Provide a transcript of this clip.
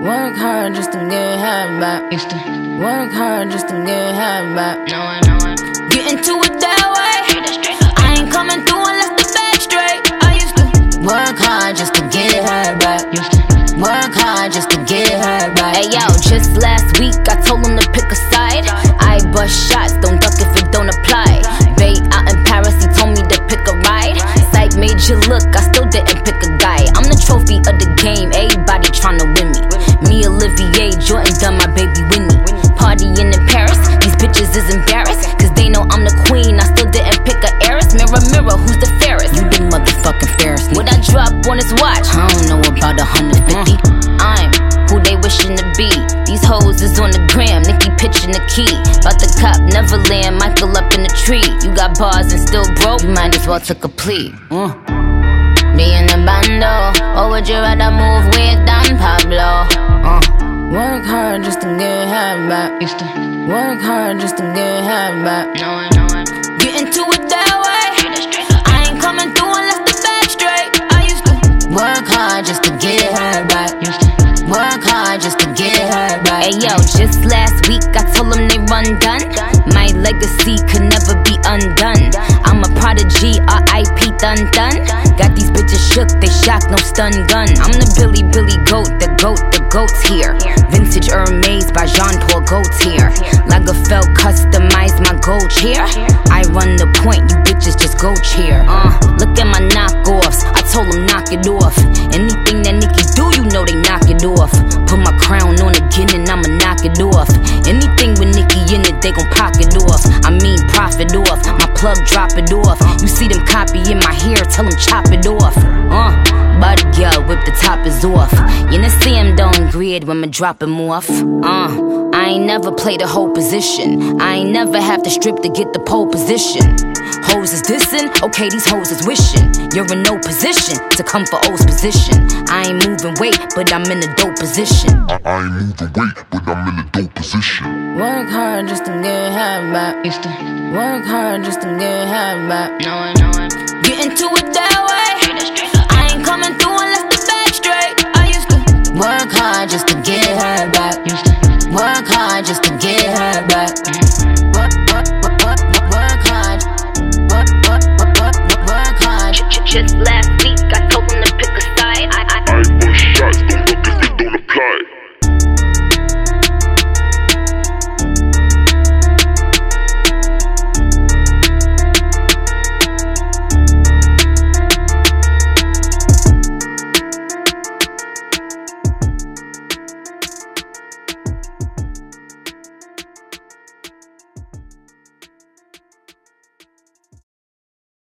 Work hard just to get half back. Used to work hard just to get half back. Get into it that way. I ain't coming through unless the bag straight. I used to work hard just to get her back. Used to work hard just to get her back. Hey yo, just last week I told him to pick a side. I bust shots, don't duck if it don't apply. Bay out in Paris, he told me to pick a ride. Sight made you look, I still didn't pick a guy. I'm the trophy of the game, everybody tryna win me. Me, Olivier, Jordan, done my baby Winnie. Partying in Paris, these bitches is embarrassed, cause they know I'm the queen, I still didn't pick a heiress. Mirror, mirror, who's the fairest? You the motherfucking fairest. What I drop on his watch? I don't know about 150. I'm who they wishing to be. These hoes is on the gram, Nicki pitching the key. About the cop, Neverland, Michael up in the tree. You got bars and still broke, you might as well took a plea. Be in the bando, or would you rather move with Don Pablo? Work hard just to get half back. Used to work hard just to get half back. Get into it that way. I ain't coming through unless the bag straight. I used to work hard just to get her back. Used to work hard just to get her back. Hey yo, just last week I told them they run done. My legacy could never be undone. I'm a prodigy, R.I.P. done. Got these bitches shook, they shocked, no stun gun. I'm the Billy goat, the goat's here. Vintage Hermes by Jean-Paul Gaultier. Lagerfeld customized my gold chair. I run the point, you bitches just go cheer. Look at my knockoffs, I told them knock it off. Anything that Nicki do, you know they knock it off. Put my crown on again and I'ma knock it off. Anything with Nicki in it, they gon' pocket off. I mean profit off, my plug drop it off. You see them copying my hair, tell them chop it off. Body girl, whip the top is off. You know see him don't grid when me drop him off. I ain't never played a whole position. I ain't never have to strip to get the pole position. Hoes is dissing, okay these hoes is wishing. You're in no position to come for O's position. I ain't moving weight, but I'm in a dope position. I ain't moving weight, but I'm in a dope position. Work hard just to get half back. Used to work hard just to get half back. Get into it that